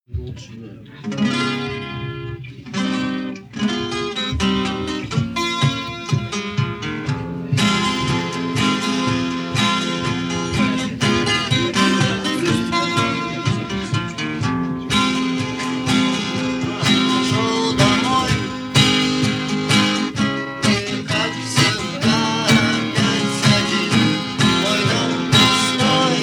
Лучше, да. Шел домой, и как всегда опять один. Мой дом пустой,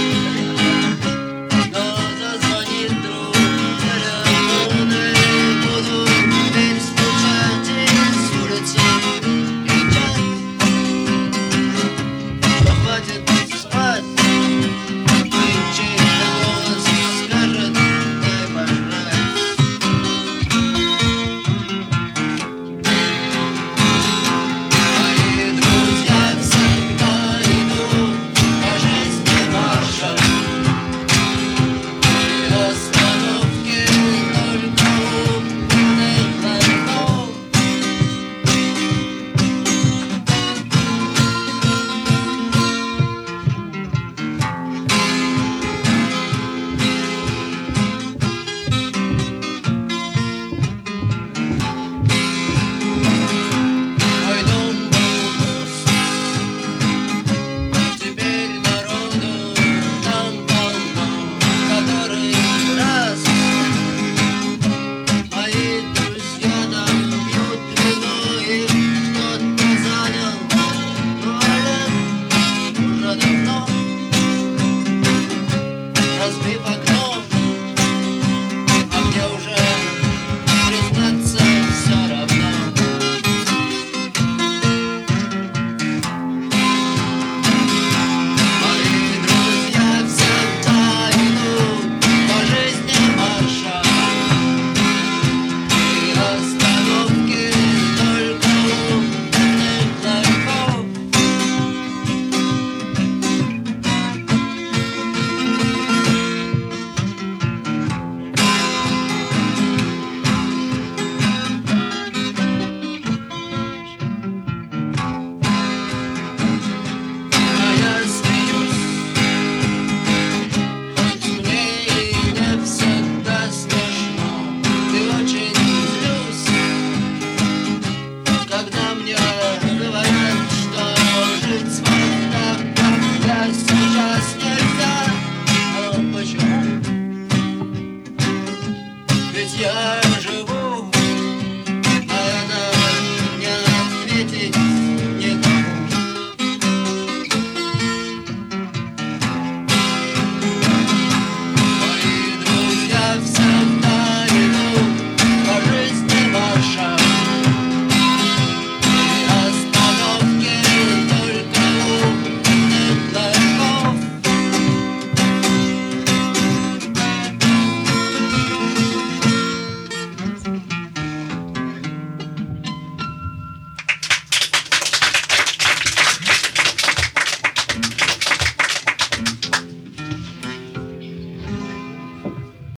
но зазвонит друг телефон, и буду теперь стучать из улицы кричать, что хватит спать. И чей-то голос скажет: дай пожрать. Мои друзья всегда идут по жизни маршем, и остановки только у умных ларьков. Мой дом был пуст, теперь народу там полно, который раз. Мои друзья там пьют вино, и кто-то занял туалет уже давно, разбив окно, а мне уже, признаться, все равно. Мои друзья всегда идут по жизни маршем, и остановки только у умных ларьков. А я смеюсь, хоть мне и не всегда смешно, и очень злюсь, когда мне говорят, что жить вот так, как я сейчас, нельзя. А почему? Ведь я